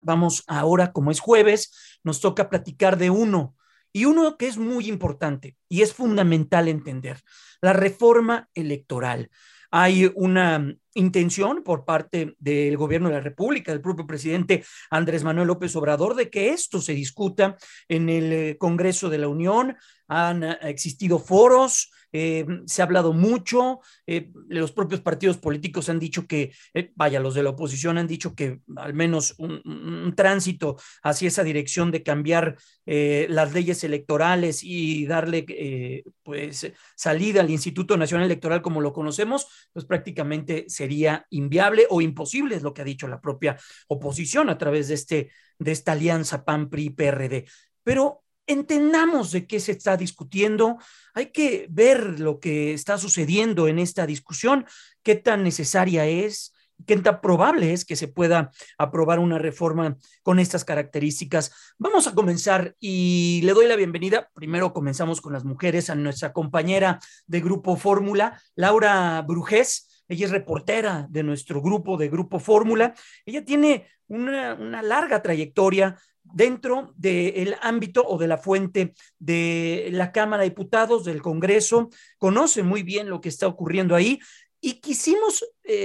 vamos ahora, como es jueves, nos toca platicar de uno, y uno que es muy importante y es fundamental entender, la reforma electoral. Hay una intención por parte del gobierno de la República, del propio presidente Andrés Manuel López Obrador, de que esto se discuta en el Congreso de la Unión. Han existido foros, se ha hablado mucho, los propios partidos políticos han dicho que, vaya, los de la oposición han dicho que al menos un tránsito hacia esa dirección de cambiar las leyes electorales y darle pues salida al Instituto Nacional Electoral como lo conocemos, pues prácticamente sería inviable o imposible, es lo que ha dicho la propia oposición a través de esta alianza PAN-PRI-PRD. Pero entendamos de qué se está discutiendo, hay que ver lo que está sucediendo en esta discusión, qué tan necesaria es, qué tan probable es que se pueda aprobar una reforma con estas características. Vamos a comenzar y le doy la bienvenida. Primero comenzamos con las mujeres, a nuestra compañera de Grupo Fórmula, Laura Brujés. Ella es reportera de nuestro grupo, de Grupo Fórmula. Ella tiene una larga trayectoria dentro del ámbito o de la fuente de la Cámara de Diputados, del Congreso, conoce muy bien lo que está ocurriendo ahí y quisimos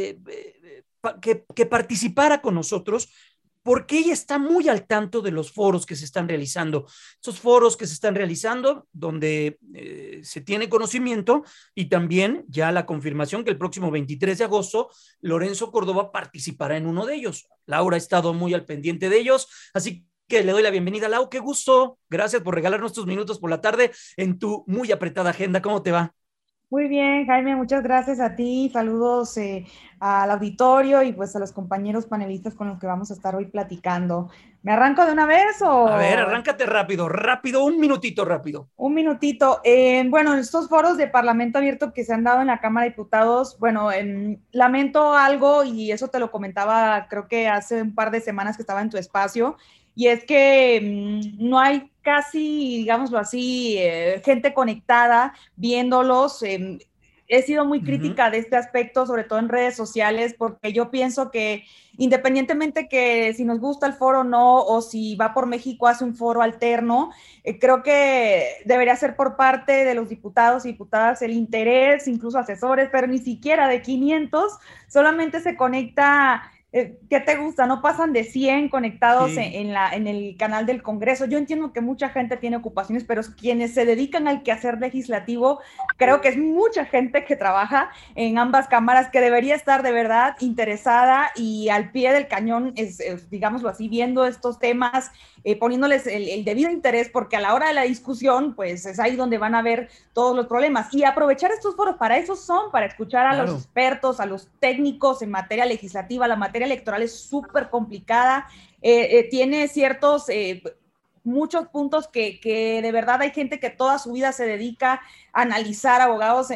que participara con nosotros porque ella está muy al tanto de los foros que se están realizando. Esos foros que se están realizando donde se tiene conocimiento y también ya la confirmación que el próximo 23 de agosto Lorenzo Córdoba participará en uno de ellos. Laura ha estado muy al pendiente de ellos, así que le doy la bienvenida. Lau, qué gusto. Gracias por regalarnos estos minutos por la tarde en tu muy apretada agenda. ¿Cómo te va? Muy bien, Jaime, muchas gracias a ti. Saludos al auditorio y pues a los compañeros panelistas con los que vamos a estar hoy platicando. ¿Me arranco de una vez A ver, o arráncate rápido, rápido, un minutito rápido. un minutito? Bueno, en estos foros de Parlamento Abierto que se han dado en la Cámara de Diputados, bueno, lamento algo y eso te lo comentaba, creo que hace un par de semanas que estaba en tu espacio, y es que no hay casi, digámoslo así, gente conectada viéndolos. He sido muy crítica de este aspecto, sobre todo en redes sociales, porque yo pienso que independientemente que si nos gusta el foro o no, o si va por México hace un foro alterno, creo que debería ser por parte de los diputados y diputadas el interés, incluso asesores, pero ni siquiera de 500, solamente se conecta. ¿Qué te gusta? No pasan de 100 conectados Sí, en el canal del Congreso. Yo entiendo que mucha gente tiene ocupaciones, pero quienes se dedican al quehacer legislativo, creo que es mucha gente que trabaja en ambas cámaras, que debería estar de verdad interesada y al pie del cañón, digámoslo así, viendo estos temas, poniéndoles el debido interés, porque a la hora de la discusión, pues es ahí donde van a ver todos los problemas. Y aprovechar estos foros, para eso son, para escuchar a los claro. expertos, a los técnicos en materia legislativa. La materia electoral es súper complicada, tiene ciertos muchos puntos que de verdad hay gente que toda su vida se dedica a analizar, abogados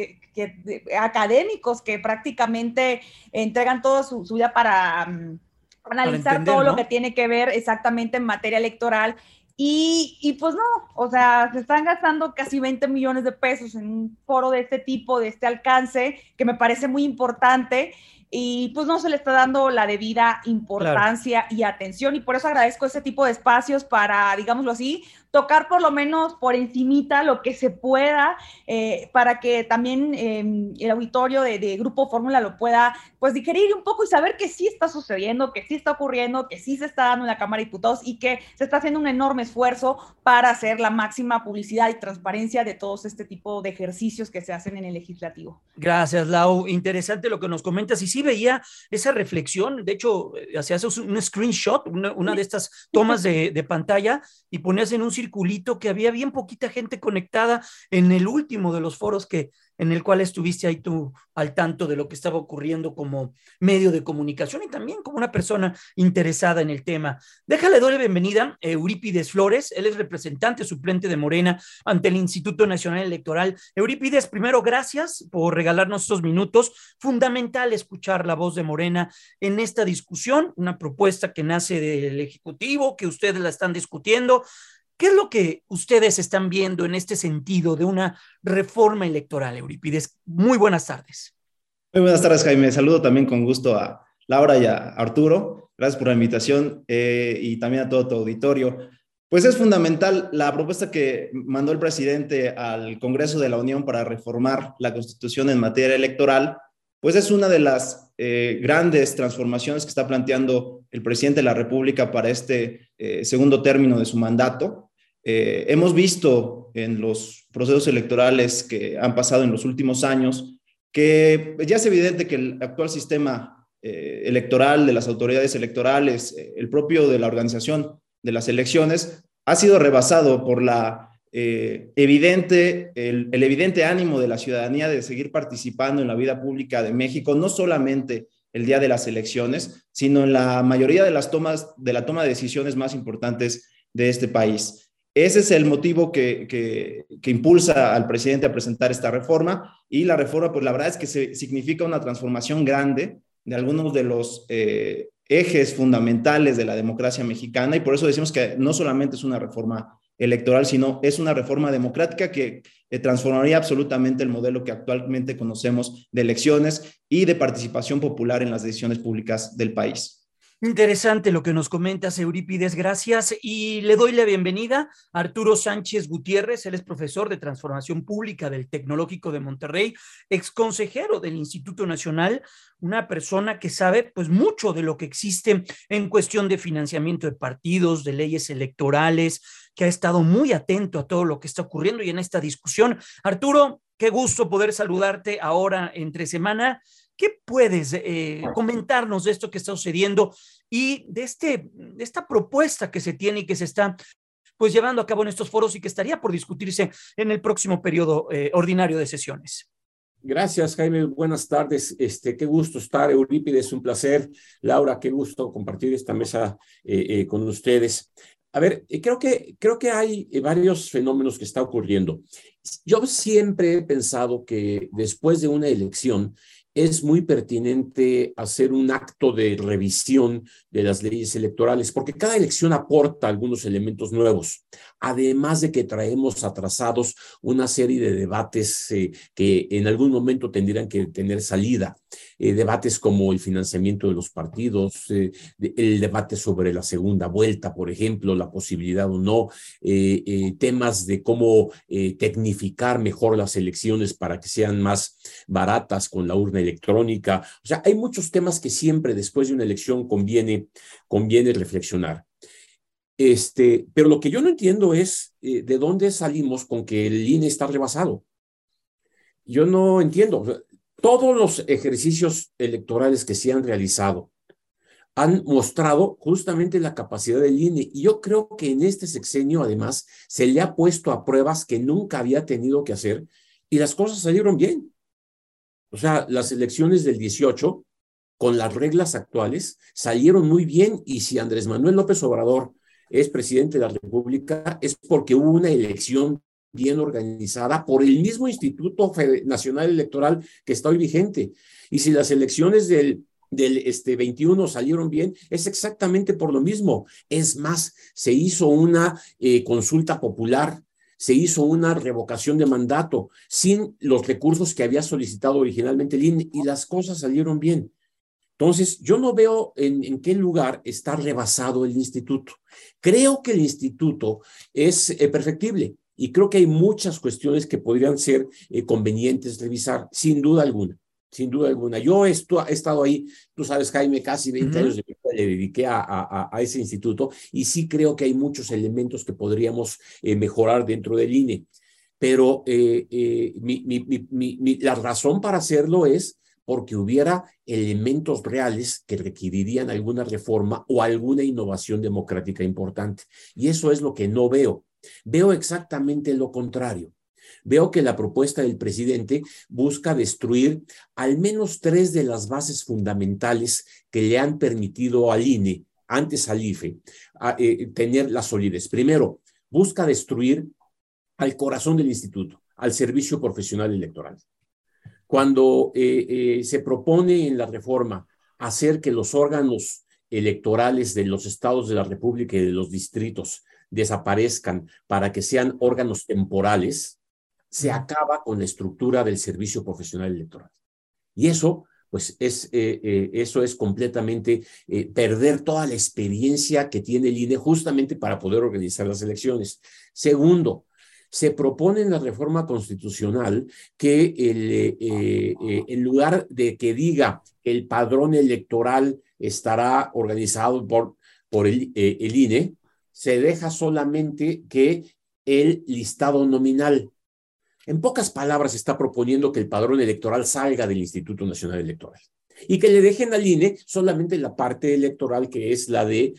académicos que prácticamente entregan toda su vida para Para analizar entender, todo lo que ¿no? tiene que ver exactamente en materia electoral. Y pues no, o sea, se están gastando casi 20 millones de pesos en un foro de este tipo, de este alcance, que me parece muy importante, y pues no se le está dando la debida Claro. importancia y atención, y por eso agradezco este tipo de espacios para, digámoslo así, tocar por lo menos por encimita lo que se pueda, para que también el auditorio de Grupo Fórmula lo pueda pues digerir un poco y saber que sí está sucediendo, que sí está ocurriendo, que sí se está dando en la Cámara de Diputados y que se está haciendo un enorme esfuerzo para hacer la máxima publicidad y transparencia de todos este tipo de ejercicios que se hacen en el legislativo. Gracias, Lau. Interesante lo que nos comentas. Y sí veía esa reflexión. De hecho, se hace un screenshot, una de estas tomas de pantalla y ponías en un circulito que había bien poquita gente conectada en el último de los foros en el cual estuviste ahí tú al tanto de lo que estaba ocurriendo como medio de comunicación y también como una persona interesada en el tema. Déjale, doy la bienvenida a Eurípides Flores. Él es representante suplente de Morena ante el Instituto Nacional Electoral. Eurípides, primero, gracias por regalarnos estos minutos. Fundamental escuchar la voz de Morena en esta discusión, una propuesta que nace del Ejecutivo, que ustedes la están discutiendo. ¿Qué es lo que ustedes están viendo en este sentido de una reforma electoral, Eurípides? Muy buenas tardes. Muy buenas tardes, Jaime. Saludo también con gusto a Laura y a Arturo. Gracias por la invitación y también a todo tu auditorio. Pues es fundamental la propuesta que mandó el presidente al Congreso de la Unión para reformar la Constitución en materia electoral, pues es una de las grandes transformaciones que está planteando el presidente de la República para este segundo término de su mandato. Hemos visto en los procesos electorales que han pasado en los últimos años que ya es evidente que el actual sistema electoral de las autoridades electorales, el propio de la organización de las elecciones, ha sido rebasado por el evidente ánimo de la ciudadanía de seguir participando en la vida pública de México, no solamente el día de las elecciones, sino en la mayoría de la toma de decisiones más importantes de este país. Ese es el motivo que impulsa al presidente a presentar esta reforma, y la reforma, pues la verdad es que significa una transformación grande de algunos de los ejes fundamentales de la democracia mexicana, y por eso decimos que no solamente es una reforma electoral, sino es una reforma democrática que transformaría absolutamente el modelo que actualmente conocemos de elecciones y de participación popular en las decisiones públicas del país. Interesante lo que nos comentas, Eurípides, gracias. Y le doy la bienvenida a Arturo Sánchez Gutiérrez. Él es profesor de Transformación Pública del Tecnológico de Monterrey, ex consejero del Instituto Nacional, una persona que sabe pues mucho de lo que existe en cuestión de financiamiento de partidos, de leyes electorales, que ha estado muy atento a todo lo que está ocurriendo y en esta discusión. Arturo, qué gusto poder saludarte ahora entre semana. ¿Qué puedes comentarnos de esto que está sucediendo y de esta propuesta que se tiene y que se está pues llevando a cabo en estos foros y que estaría por discutirse en el próximo periodo ordinario de sesiones? Gracias, Jaime. Buenas tardes. Qué gusto estar, Eurípides, un placer. Laura, qué gusto compartir esta mesa con ustedes. A ver, creo que hay varios fenómenos que están ocurriendo. Yo siempre he pensado que después de una elección es muy pertinente hacer un acto de revisión de las leyes electorales, porque cada elección aporta algunos elementos nuevos, además de que traemos atrasados una serie de debates que en algún momento tendrían que tener salida. Debates como el financiamiento de los partidos, el debate sobre la segunda vuelta, por ejemplo, la posibilidad o no, temas de cómo tecnificar mejor las elecciones para que sean más baratas con la urna electrónica. O sea, hay muchos temas que siempre después de una elección conviene reflexionar. Pero lo que yo no entiendo es de dónde salimos con que el INE está rebasado. Yo no entiendo. O sea, todos los ejercicios electorales que se han realizado han mostrado justamente la capacidad del INE. Y yo creo que en este sexenio, además, se le ha puesto a pruebas que nunca había tenido que hacer y las cosas salieron bien. O sea, las elecciones del 18, con las reglas actuales, salieron muy bien. Y si Andrés Manuel López Obrador es presidente de la República, es porque hubo una elección bien organizada por el mismo Instituto Nacional Electoral que está hoy vigente. Y si las elecciones del 21 salieron bien, es exactamente por lo mismo. Es más, se hizo una consulta popular, se hizo una revocación de mandato sin los recursos que había solicitado originalmente el INE y las cosas salieron bien. Entonces, yo no veo en qué lugar está rebasado el instituto. Creo que el instituto es perfectible y creo que hay muchas cuestiones que podrían ser convenientes revisar, sin duda alguna. Sin duda alguna. Yo he estado ahí, tú sabes, Jaime, casi 20 años de mi vida le dediqué a ese instituto y sí creo que hay muchos elementos que podríamos mejorar dentro del INE. Pero la razón para hacerlo es porque hubiera elementos reales que requerirían alguna reforma o alguna innovación democrática importante. Y eso es lo que no veo. Veo exactamente lo contrario. Veo que la propuesta del presidente busca destruir al menos 3 de las bases fundamentales que le han permitido al INE, antes al IFE, tener la solidez. Primero, busca destruir al corazón del instituto, al servicio profesional electoral. Cuando se propone en la reforma hacer que los órganos electorales de los estados de la República y de los distritos desaparezcan para que sean órganos temporales, se acaba con la estructura del servicio profesional electoral. Y eso pues eso es completamente perder toda la experiencia que tiene el INE justamente para poder organizar las elecciones. Segundo, se propone en la reforma constitucional que en lugar de que diga que el padrón electoral estará organizado por el INE, se deja solamente que el listado nominal. En pocas palabras, está proponiendo que el padrón electoral salga del Instituto Nacional Electoral y que le dejen al INE solamente la parte electoral, que es la de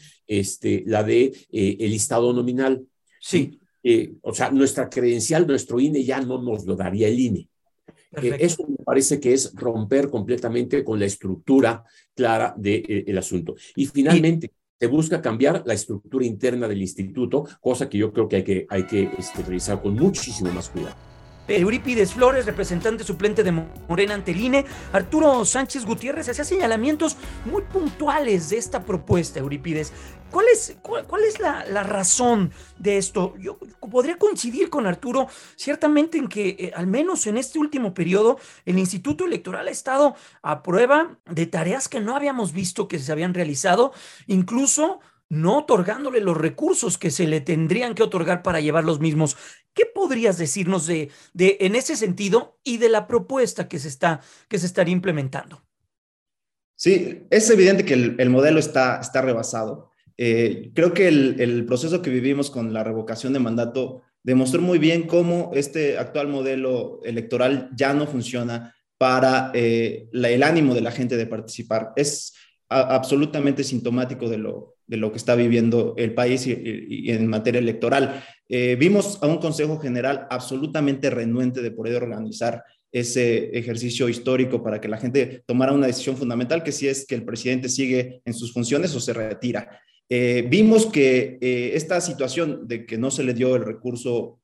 el listado nominal. Sí. O sea, nuestra credencial, nuestro INE ya no nos lo daría el INE. Eso me parece que es romper completamente con la estructura clara del asunto. Y finalmente, se busca cambiar la estructura interna del instituto, cosa que yo creo que hay que revisar con muchísimo más cuidado. Eurípides Flores, representante suplente de Morena ante el INE. Arturo Sánchez Gutiérrez hacía señalamientos muy puntuales de esta propuesta, Eurípides. ¿Cuál es la razón de esto? Yo podría coincidir con Arturo ciertamente en que, al menos en este último periodo, el Instituto Electoral ha estado a prueba de tareas que no habíamos visto que se habían realizado, incluso no otorgándole los recursos que se le tendrían que otorgar para llevar los mismos. ¿Qué podrías decirnos en ese sentido y de la propuesta que se estaría implementando? Sí, es evidente que el modelo está rebasado. Creo que el proceso que vivimos con la revocación de mandato demostró muy bien cómo este actual modelo electoral ya no funciona para el ánimo de la gente de participar. Es absolutamente sintomático de lo que está viviendo el país y en materia electoral. Vimos a un Consejo General absolutamente renuente de poder organizar ese ejercicio histórico para que la gente tomara una decisión fundamental, que si es que el presidente sigue en sus funciones o se retira. Vimos que esta situación de que no se le dio el recurso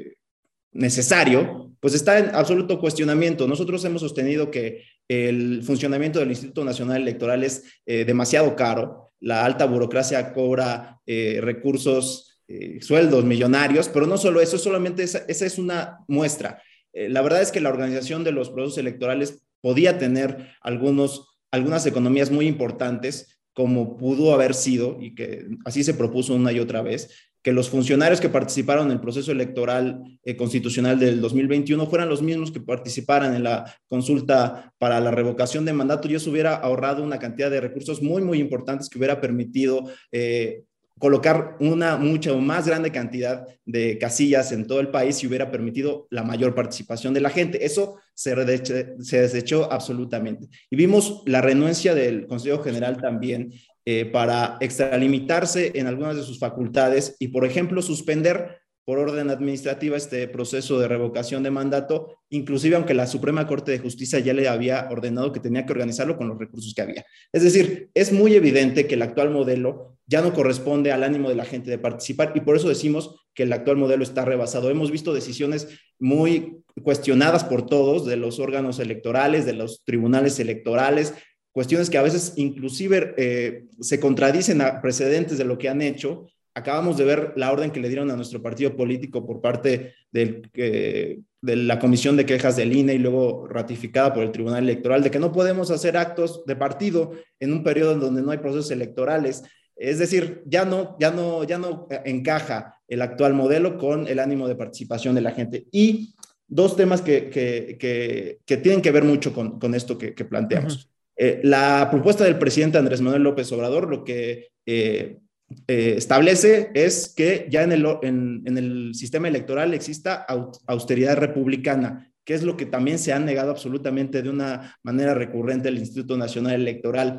necesario, pues está en absoluto cuestionamiento. Nosotros hemos sostenido que el funcionamiento del Instituto Nacional Electoral es demasiado caro. La alta burocracia cobra recursos, sueldos millonarios, pero no solo eso, solamente esa es una muestra. La verdad es que la organización de los procesos electorales podía tener algunas economías muy importantes, como pudo haber sido, y que así se propuso una y otra vez, que los funcionarios que participaron en el proceso electoral constitucional del 2021 fueran los mismos que participaran en la consulta para la revocación de mandato, y eso hubiera ahorrado una cantidad de recursos muy, muy importantes que hubiera permitido colocar una mucho más grande cantidad de casillas en todo el país y hubiera permitido la mayor participación de la gente. Eso se desechó absolutamente. Y vimos la renuencia del Consejo General también para extralimitarse en algunas de sus facultades y, por ejemplo, suspender por orden administrativa este proceso de revocación de mandato, inclusive aunque la Suprema Corte de Justicia ya le había ordenado que tenía que organizarlo con los recursos que había. Es decir, es muy evidente que el actual modelo ya no corresponde al ánimo de la gente de participar y por eso decimos que el actual modelo está rebasado. Hemos visto decisiones muy cuestionadas por todos, de los órganos electorales, de los tribunales electorales, cuestiones que a veces inclusive se contradicen a precedentes de lo que han hecho. Acabamos de ver la orden que le dieron a nuestro partido político por parte de la Comisión de Quejas del INE y luego ratificada por el Tribunal Electoral, de que no podemos hacer actos de partido en un periodo en donde no hay procesos electorales. Es decir, ya no encaja el actual modelo con el ánimo de participación de la gente. Y dos temas que tienen que ver mucho con esto que planteamos. La propuesta del presidente Andrés Manuel López Obrador lo que establece es que ya en el sistema electoral exista austeridad republicana, que es lo que también se ha negado absolutamente de una manera recurrente el Instituto Nacional Electoral.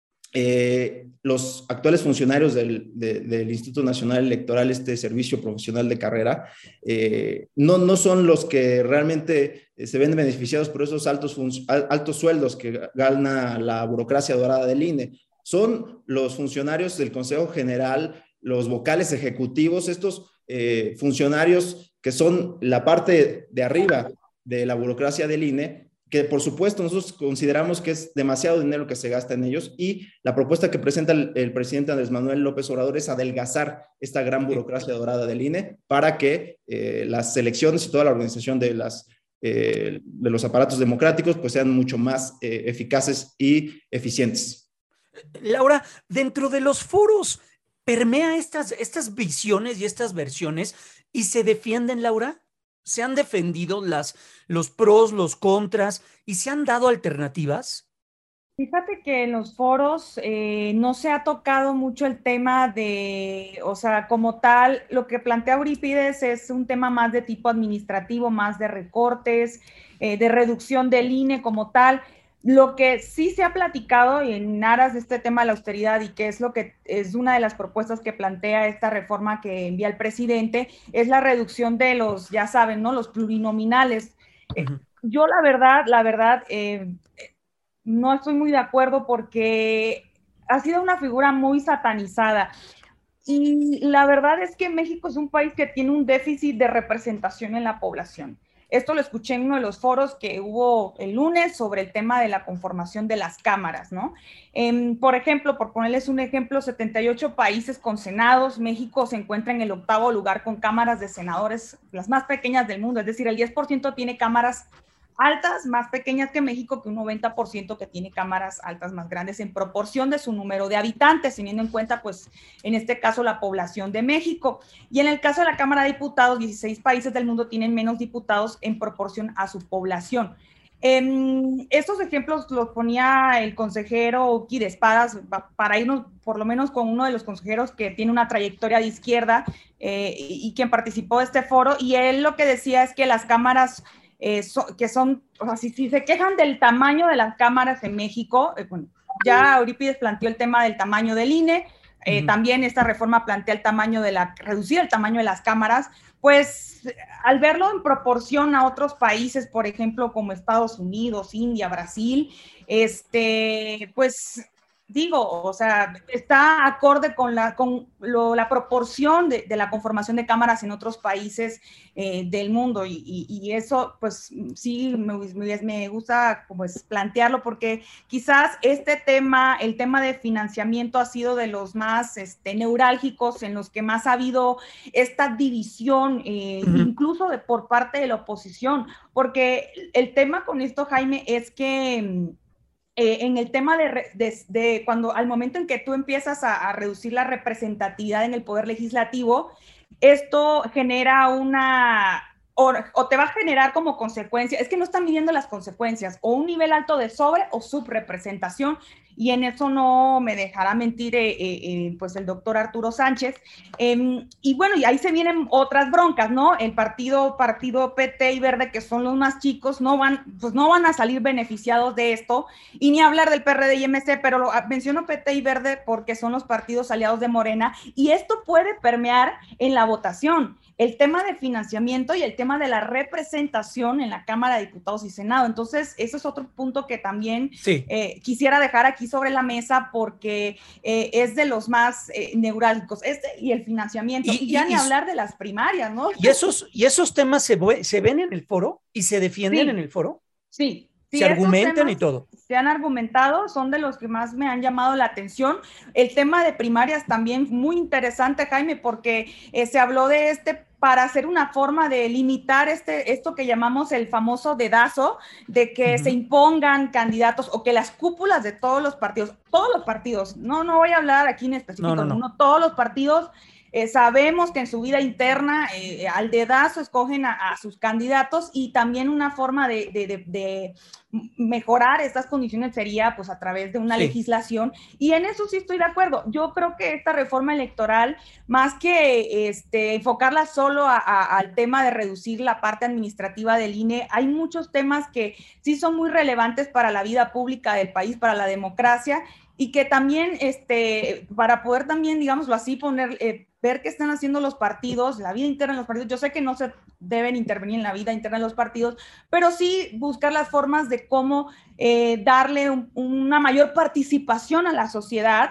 Los actuales funcionarios del Instituto Nacional Electoral, este servicio profesional de carrera, no son los que realmente se ven beneficiados por esos altos sueldos que gana la burocracia dorada del INE. Son los funcionarios del Consejo General, los vocales ejecutivos, estos funcionarios que son la parte de arriba de la burocracia del INE, que por supuesto nosotros consideramos que es demasiado dinero que se gasta en ellos, y la propuesta que presenta el presidente Andrés Manuel López Obrador es adelgazar esta gran burocracia dorada del INE para que las elecciones y toda la organización de las de los aparatos democráticos pues sean mucho más eficaces y eficientes. Laura, dentro de los foros, ¿permea estas visiones y estas versiones y se defienden, Laura? ¿Se han defendido los pros, los contras y se han dado alternativas? Fíjate que en los foros no se ha tocado mucho el tema de, o sea, como tal, lo que plantea Eurípides es un tema más de tipo administrativo, más de recortes, de reducción del INE como tal. Lo que sí se ha platicado en aras de este tema de la austeridad y que es lo que es una de las propuestas que plantea esta reforma que envía el presidente, es la reducción de los, ya saben, ¿no? Los plurinominales. Yo la verdad, no estoy muy de acuerdo porque ha sido una figura muy satanizada. Y la verdad es que México es un país que tiene un déficit de representación en la población. Esto lo escuché en uno de los foros que hubo el lunes sobre el tema de la conformación de las cámaras, ¿no? Por ejemplo, por ponerles un ejemplo, 78 países con senados, México se encuentra en el 8º lugar con cámaras de senadores, las más pequeñas del mundo, es decir, el 10% tiene cámaras altas, más pequeñas que México, que un 90% que tiene cámaras altas más grandes en proporción de su número de habitantes, teniendo en cuenta, pues, en este caso, la población de México. Y en el caso de la Cámara de Diputados, 16 países del mundo tienen menos diputados en proporción a su población. Estos ejemplos los ponía el consejero Uki de Espadas, para irnos por lo menos con uno de los consejeros que tiene una trayectoria de izquierda y quien participó de este foro, y él lo que decía es que las cámaras que son, o sea, si se quejan del tamaño de las cámaras en México, bueno, ya Eurípides planteó el tema del tamaño del INE, también esta reforma plantea el tamaño reducir el tamaño de las cámaras, pues al verlo en proporción a otros países, por ejemplo, como Estados Unidos, India, Brasil, pues digo, o sea, está acorde con la proporción de la conformación de cámaras en otros países del mundo y eso, pues sí, me gusta como es plantearlo porque quizás este tema, el tema de financiamiento ha sido de los más neurálgicos, en los que más ha habido esta división, incluso por parte de la oposición, porque el tema con esto, Jaime, es que en el tema de cuando al momento en que tú empiezas a reducir la representatividad en el poder legislativo, esto genera o te va a generar como consecuencia, es que no están midiendo las consecuencias, o un nivel alto de sobre o subrepresentación, y en eso no me dejará mentir pues el doctor Arturo Sánchez. Y bueno, y ahí se vienen otras broncas, ¿no? El partido PT y Verde, que son los más chicos, no van a salir beneficiados de esto, y ni hablar del PRD y MC, pero menciono PT y Verde porque son los partidos aliados de Morena, y esto puede permear en la votación. El tema de financiamiento y el tema de la representación en la Cámara de Diputados y Senado. Entonces, ese es otro punto que también quisiera dejar aquí sobre la mesa porque es de los más neurálgicos, y el financiamiento, y ya ni hablar de las primarias, ¿no? ¿Y esos temas se ven en el foro y se defienden en el foro? Sí. Se argumentan y todo. Se han argumentado, son de los que más me han llamado la atención. El tema de primarias también muy interesante, Jaime, porque se habló de para hacer una forma de limitar esto que llamamos el famoso dedazo, de que se impongan candidatos o que las cúpulas de todos los partidos, no voy a hablar aquí en específico, todos los partidos, sabemos que en su vida interna al dedazo escogen a sus candidatos, y también una forma de mejorar estas condiciones sería pues a través de una legislación, y en eso sí estoy de acuerdo. Yo creo que esta reforma electoral, más que enfocarla solo al tema de reducir la parte administrativa del INE, hay muchos temas que sí son muy relevantes para la vida pública del país, para la democracia, y que también, para poder también, digámoslo así, ver qué están haciendo los partidos, la vida interna de los partidos. Yo sé que no se deben intervenir en la vida interna de los partidos, pero sí buscar las formas de cómo darle una mayor participación a la sociedad,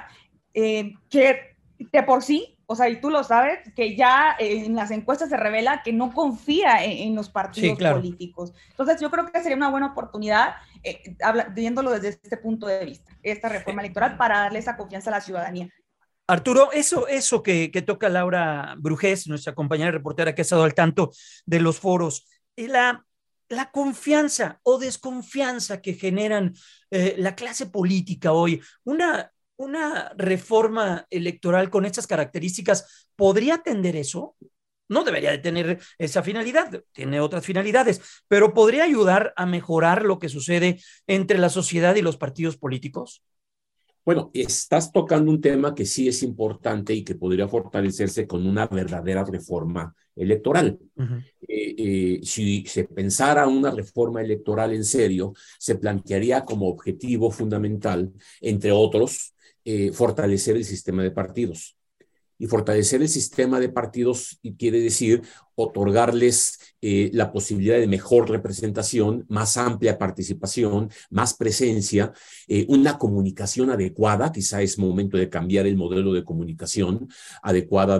que de por sí, o sea, y tú lo sabes, que ya en las encuestas se revela que no confía en los partidos políticos. Entonces, yo creo que sería una buena oportunidad, viéndolo desde este punto de vista, esta reforma electoral, para darle esa confianza a la ciudadanía. Arturo, eso que toca Laura Brujés, nuestra compañera reportera que ha estado al tanto de los foros, la confianza o desconfianza que generan la clase política hoy, una reforma electoral con estas características, ¿podría atender eso? No debería de tener esa finalidad, tiene otras finalidades, pero ¿podría ayudar a mejorar lo que sucede entre la sociedad y los partidos políticos? Bueno, estás tocando un tema que sí es importante y que podría fortalecerse con una verdadera reforma electoral. Si se pensara una reforma electoral en serio, se plantearía como objetivo fundamental, entre otros, fortalecer el sistema de partidos. Y fortalecer el sistema de partidos quiere decir otorgarles la posibilidad de mejor representación, más amplia participación, más presencia, una comunicación adecuada. Quizá es momento de cambiar el modelo de comunicación adecuada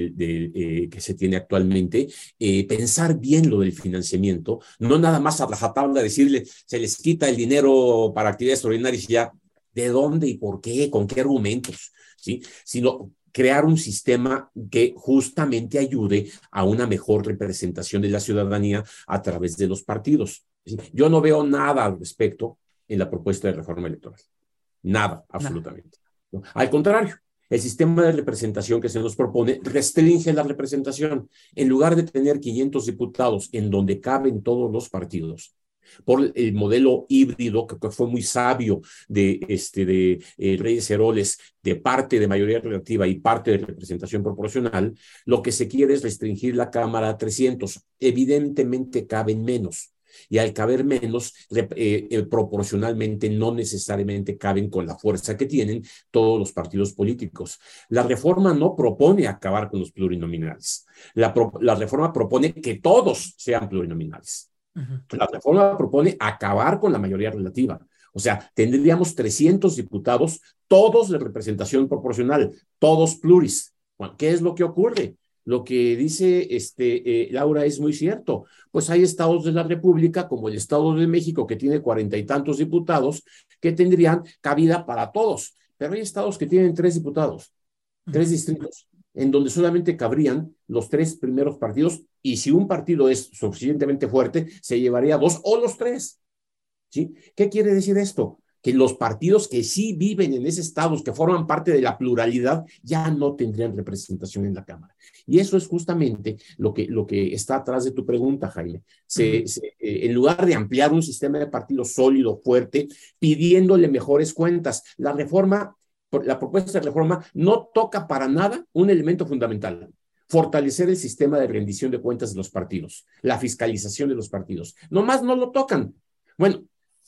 que se tiene actualmente, pensar bien lo del financiamiento, no nada más a rajatabla decirle se les quita el dinero para actividades extraordinarias y ya, ¿de dónde y por qué? ¿Con qué argumentos? ¿Sí? Sino crear un sistema que justamente ayude a una mejor representación de la ciudadanía a través de los partidos. ¿Sí? Yo no veo nada al respecto en la propuesta de reforma electoral. Nada, absolutamente. ¿No? Al contrario, el sistema de representación que se nos propone restringe la representación. En lugar de tener 500 diputados en donde caben todos los partidos, por el modelo híbrido que fue muy sabio de Reyes Heroles, de parte de mayoría relativa y parte de representación proporcional, lo que se quiere es restringir la Cámara a 300. Evidentemente caben menos. Y al caber menos, proporcionalmente no necesariamente caben con la fuerza que tienen todos los partidos políticos. La reforma no propone acabar con los plurinominales. La reforma propone que todos sean plurinominales. La reforma propone acabar con la mayoría relativa. O sea, tendríamos 300 diputados, todos de representación proporcional, todos pluris. Bueno, ¿qué es lo que ocurre? Lo que dice Laura es muy cierto. Pues hay estados de la República, como el Estado de México, que tiene 40 y tantos diputados, que tendrían cabida para todos. Pero hay estados que tienen 3 diputados, 3 distritos, en donde solamente cabrían los 3 primeros partidos, y si un partido es suficientemente fuerte, se llevaría 2 o los 3. ¿Sí? ¿Qué quiere decir esto? Que los partidos que sí viven en esos estados, que forman parte de la pluralidad, ya no tendrían representación en la Cámara. Y eso es justamente lo que está atrás de tu pregunta, Jaime. En lugar de ampliar un sistema de partidos sólido, fuerte, pidiéndole mejores cuentas, la propuesta de reforma no toca para nada un elemento fundamental: fortalecer el sistema de rendición de cuentas de los partidos, la fiscalización de los partidos. Nomás no lo tocan. Bueno,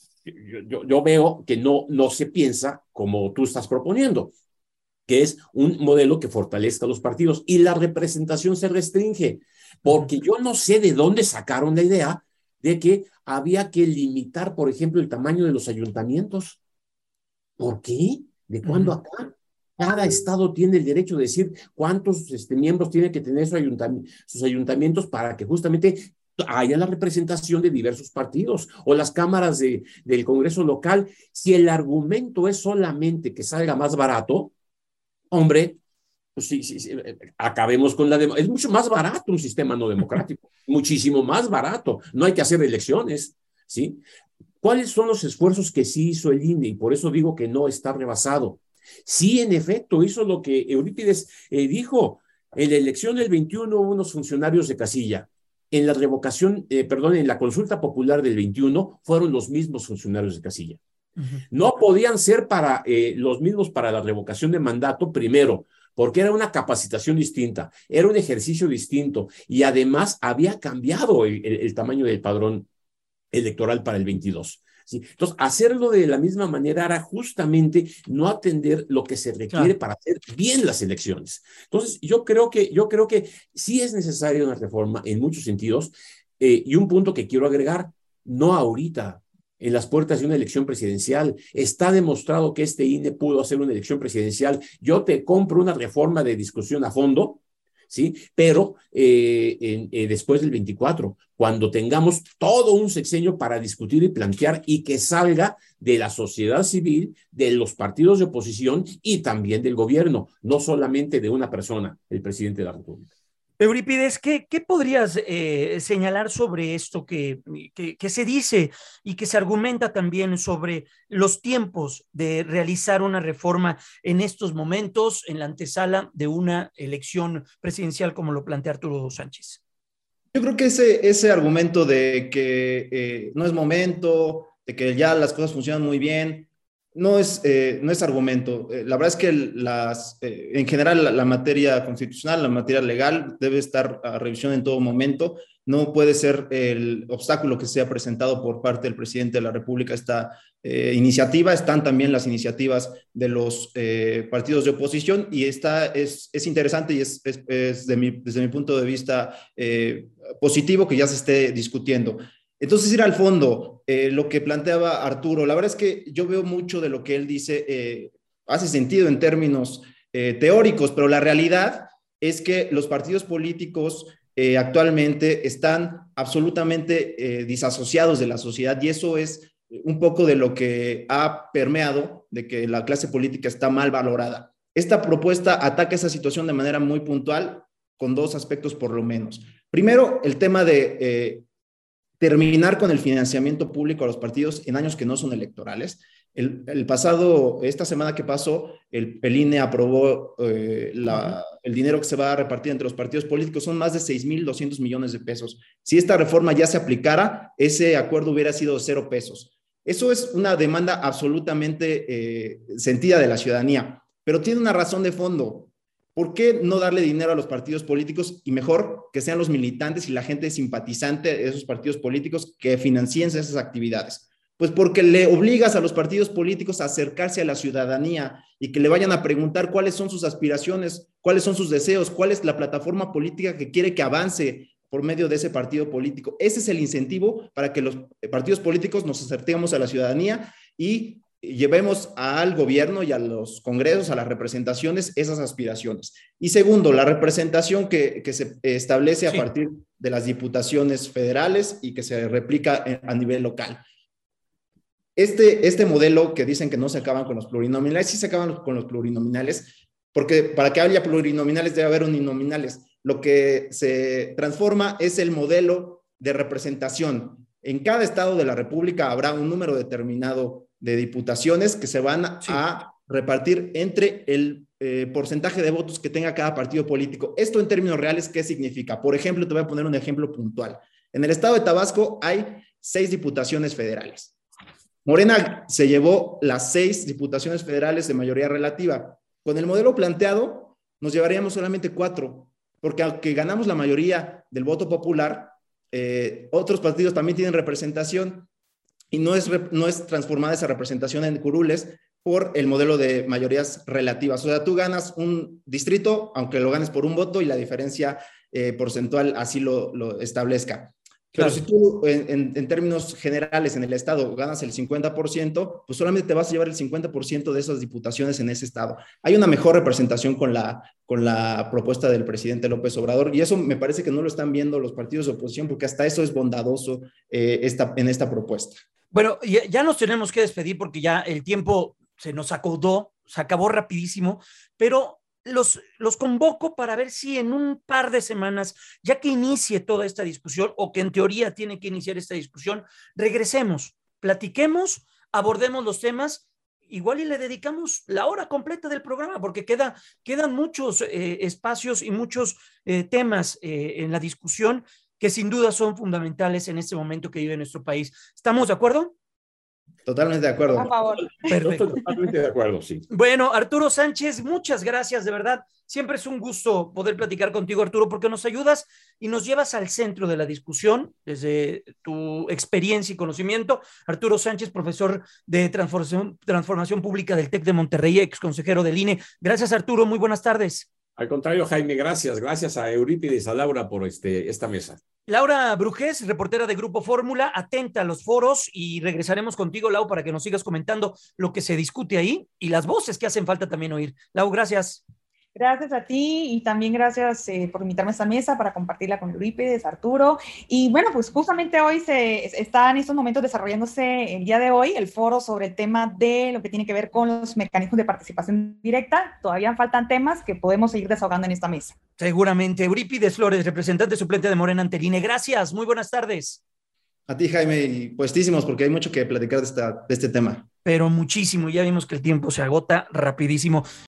yo veo que no se piensa como tú estás proponiendo, que es un modelo que fortalezca a los partidos, y la representación se restringe, porque yo no sé de dónde sacaron la idea de que había que limitar, por ejemplo, el tamaño de los ayuntamientos. ¿Por qué? ¿De cuándo acá? Cada estado tiene el derecho de decir cuántos miembros tiene que tener sus ayuntamientos para que justamente haya la representación de diversos partidos, o las cámaras del Congreso local. Si el argumento es solamente que salga más barato, hombre, pues sí, acabemos con es mucho más barato un sistema no democrático, muchísimo más barato, no hay que hacer elecciones, ¿sí? ¿Cuáles son los esfuerzos que sí hizo el INE? Y por eso digo que no está rebasado. Sí, en efecto, hizo lo que Eurípides dijo. En la elección del 21 hubo unos funcionarios de casilla. En la revocación, en la consulta popular del 21 fueron los mismos funcionarios de casilla. No podían ser los mismos para la revocación de mandato, primero, porque era una capacitación distinta, era un ejercicio distinto, y además había cambiado el tamaño del padrón electoral para el 22. ¿Sí? Entonces, hacerlo de la misma manera era justamente no atender lo que se requiere para hacer bien las elecciones. Entonces, yo creo que sí es necesaria una reforma en muchos sentidos, y un punto que quiero agregar: no ahorita, en las puertas de una elección presidencial. Está demostrado que este INE pudo hacer una elección presidencial. Yo te compro una reforma de discusión a fondo, ¿sí? Pero después del 24, cuando tengamos todo un sexenio para discutir y plantear, y que salga de la sociedad civil, de los partidos de oposición y también del gobierno, no solamente de una persona, el presidente de la República. Eurípides, ¿qué podrías señalar sobre esto que se dice y que se argumenta también sobre los tiempos de realizar una reforma en estos momentos, en la antesala de una elección presidencial, como lo plantea Arturo Sánchez? Yo creo que ese argumento de que no es momento, de que ya las cosas funcionan muy bien, no es argumento. La verdad es que en general la materia constitucional, la materia legal debe estar a revisión en todo momento. No puede ser el obstáculo que sea presentado por parte del presidente de la República esta iniciativa. Están también las iniciativas de los partidos de oposición y es interesante y desde mi punto de vista positivo que ya se esté discutiendo. Entonces, ir al fondo, lo que planteaba Arturo, la verdad es que yo veo mucho de lo que él dice, hace sentido en términos teóricos, pero la realidad es que los partidos políticos actualmente están absolutamente disasociados de la sociedad y eso es un poco de lo que ha permeado, de que la clase política está mal valorada. Esta propuesta ataca esa situación de manera muy puntual, con dos aspectos por lo menos. Primero, el tema de terminar con el financiamiento público a los partidos en años que no son electorales. Esta semana que pasó, el INE aprobó el dinero que se va a repartir entre los partidos políticos, son más de 6,200 millones de pesos. Si esta reforma ya se aplicara, ese acuerdo hubiera sido 0 pesos. Eso es una demanda absolutamente sentida de la ciudadanía, pero tiene una razón de fondo. ¿Por qué no darle dinero a los partidos políticos y mejor que sean los militantes y la gente simpatizante de esos partidos políticos que financien esas actividades? Pues porque le obligas a los partidos políticos a acercarse a la ciudadanía y que le vayan a preguntar cuáles son sus aspiraciones, cuáles son sus deseos, cuál es la plataforma política que quiere que avance por medio de ese partido político. Ese es el incentivo para que los partidos políticos nos acerquemos a la ciudadanía y llevemos al gobierno y a los congresos, a las representaciones, esas aspiraciones. Y segundo, la representación que se establece a partir de las diputaciones federales y que se replica a nivel local. Este modelo que dicen que no se acaban con los plurinominales, sí se acaban con los plurinominales, porque para que haya plurinominales debe haber uninominales. Lo que se transforma es el modelo de representación. En cada estado de la República habrá un número determinado de diputaciones que se van a repartir entre el porcentaje de votos que tenga cada partido político. Esto en términos reales, ¿qué significa? Por ejemplo, te voy a poner un ejemplo puntual. En el estado de Tabasco hay 6 diputaciones federales. Morena se llevó las 6 diputaciones federales de mayoría relativa. Con el modelo planteado, nos llevaríamos solamente 4, porque aunque ganamos la mayoría del voto popular, otros partidos también tienen representación y no es transformada esa representación en curules por el modelo de mayorías relativas. O sea, tú ganas un distrito, aunque lo ganes por un voto y la diferencia porcentual así lo establezca. Pero si tú, en términos generales, en el estado ganas el 50%, pues solamente te vas a llevar el 50% de esas diputaciones en ese estado. Hay una mejor representación con la propuesta del presidente López Obrador y eso me parece que no lo están viendo los partidos de oposición porque hasta eso es bondadoso en esta propuesta. Bueno, ya nos tenemos que despedir porque ya el tiempo se nos acabó rapidísimo, pero los convoco para ver si en un par de semanas, ya que inicie toda esta discusión, o que en teoría tiene que iniciar esta discusión, regresemos, platiquemos, abordemos los temas, igual y le dedicamos la hora completa del programa, porque quedan muchos espacios y muchos temas en la discusión que sin duda son fundamentales en este momento que vive nuestro país. ¿Estamos de acuerdo? Totalmente de acuerdo. Por favor. Perfecto. Estoy totalmente de acuerdo, sí. Bueno, Arturo Sánchez, muchas gracias, de verdad. Siempre es un gusto poder platicar contigo, Arturo, porque nos ayudas y nos llevas al centro de la discusión desde tu experiencia y conocimiento. Arturo Sánchez, profesor de transformación pública del TEC de Monterrey, ex consejero del INE. Gracias, Arturo. Muy buenas tardes. Al contrario, Jaime, gracias. Gracias a Eurípides, a Laura por esta mesa. Laura Brujés, reportera de Grupo Fórmula, atenta a los foros y regresaremos contigo, Lau, para que nos sigas comentando lo que se discute ahí y las voces que hacen falta también oír. Lau, gracias. Gracias a ti y también gracias por invitarme a esta mesa para compartirla con Eurípides, Arturo. Y bueno, pues justamente hoy está en estos momentos desarrollándose el día de hoy el foro sobre el tema de lo que tiene que ver con los mecanismos de participación directa. Todavía faltan temas que podemos seguir desahogando en esta mesa. Seguramente. Eurípides Flores, representante suplente de Morena ante el INE. Gracias, muy buenas tardes. A ti, Jaime, y puestísimos porque hay mucho que platicar de este tema. Pero muchísimo, ya vimos que el tiempo se agota rapidísimo.